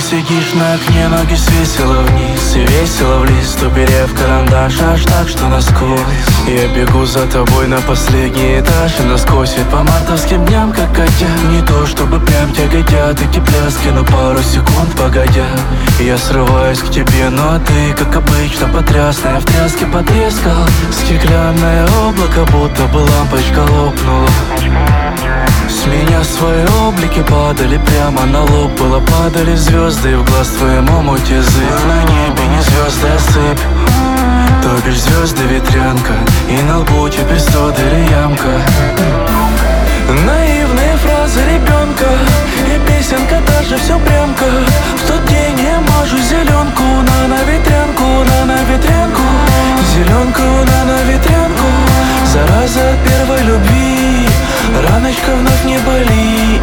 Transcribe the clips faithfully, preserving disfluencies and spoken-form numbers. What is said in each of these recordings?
Сидишь на окне, ноги свесила вниз и весело в лист, уперев карандаш аж так, что насквозь. Я бегу за тобой на последний этаж и насквозь и по мартовским дням, как котят. Не то чтобы прям тяготят эти пляски, но пару секунд погодя я срываюсь к тебе, ну а ты, как обычно, потрясная в тряске потрескал. Стеклянное облако, будто бы лампочка лопнула. С меня свои облики падали прямо на лоб. Было падали звезды, и в глаз твоему муть язык. На небе не звезды, а сыпь, то бишь звезды ветрянка. И на лбу теперь сто или ямка. Наивные фразы ребенка и песенка даже все прямко. В тот день я мажу зеленку на на ветрянку, на на ветрянку. Зеленку на на ветрянку. Зараза от первой любви, раночка вновь не боли.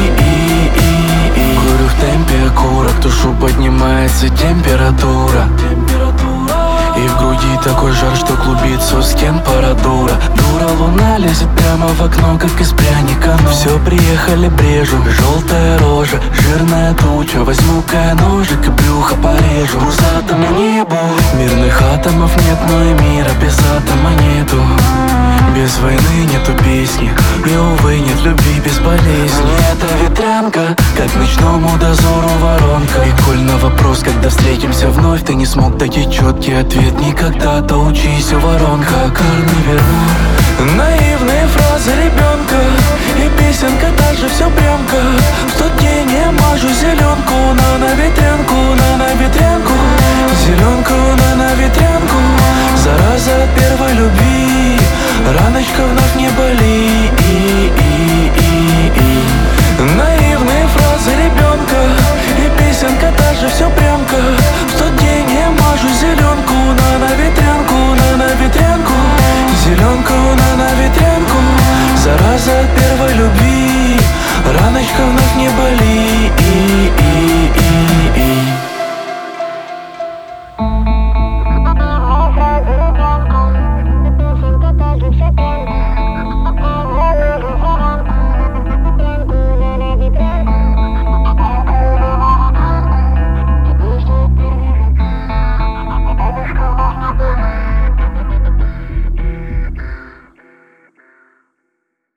Курю в темпе окурок, душу поднимается температура. И в груди такой жар, что клубится у стен парадура. Дура, луна лезет прямо в окно, как из пряника. Ну все, приехали, брежу. Желтая рожа, жирная туча. Возьму-ка я ножик и брюхо порежу. Пузатому небу мирных атомов нет, но и мира без атома нету. Без войны нету песни, и, увы, нет любви без болезни. Это ветрянка, как ночному дозору воронка. И коль на вопрос, когда встретимся вновь, ты не смог дать ей четкий ответ никогда, то учись у воронка. Карнивер, наивные фразы ребенка и песенка даже все прямко. В тот день я мажу зеленку на на ветрянку, на на ветрянку. Зеленку на на ветрянку. Зараза от первой любви, раночка вновь не боли.